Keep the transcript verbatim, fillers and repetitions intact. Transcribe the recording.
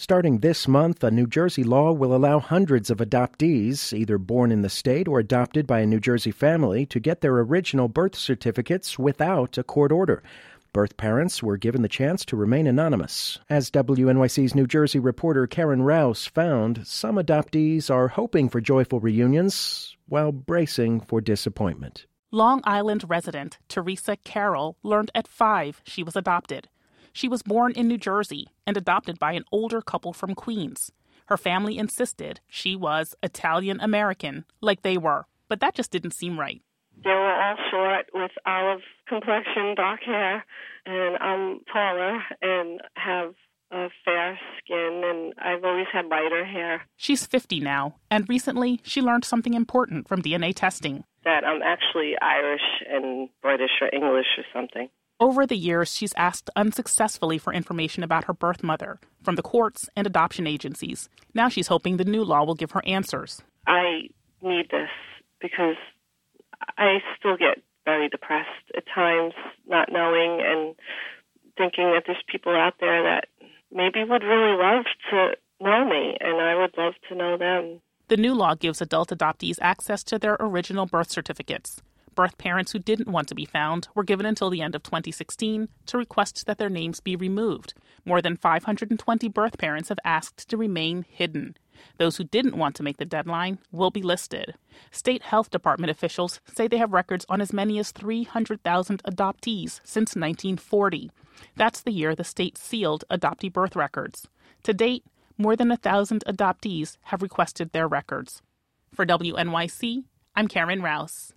Starting this month, a New Jersey law will allow hundreds of adoptees, either born in the state or adopted by a New Jersey family, to get their original birth certificates without a court order. Birth parents were given the chance to remain anonymous. As W N Y C's New Jersey reporter Karen Rouse found, some adoptees are hoping for joyful reunions while bracing for disappointment. Long Island resident Teresa Carroll learned at five she was adopted. She was born in New Jersey and adopted by an older couple from Queens. Her family insisted she was Italian-American, like they were, but that just didn't seem right. They were all short with olive complexion, dark hair, and I'm taller and have a fair skin, and I've always had lighter hair. She's fifty now, and recently she learned something important from D N A testing. That I'm actually Irish and British or English or something. Over the years, she's asked unsuccessfully for information about her birth mother from the courts and adoption agencies. Now she's hoping the new law will give her answers. I need this because I still get very depressed at times, not knowing and thinking that there's people out there that maybe would really love to know me, and I would love to know them. The new law gives adult adoptees access to their original birth certificates. Birth parents who didn't want to be found were given until the end of twenty sixteen to request that their names be removed. More than five hundred twenty birth parents have asked to remain hidden. Those who didn't want to make the deadline will be listed. State health department officials say they have records on as many as three hundred thousand adoptees since nineteen forty. That's the year the state sealed adoptee birth records. To date, more than one thousand adoptees have requested their records. For W N Y C, I'm Karen Rouse.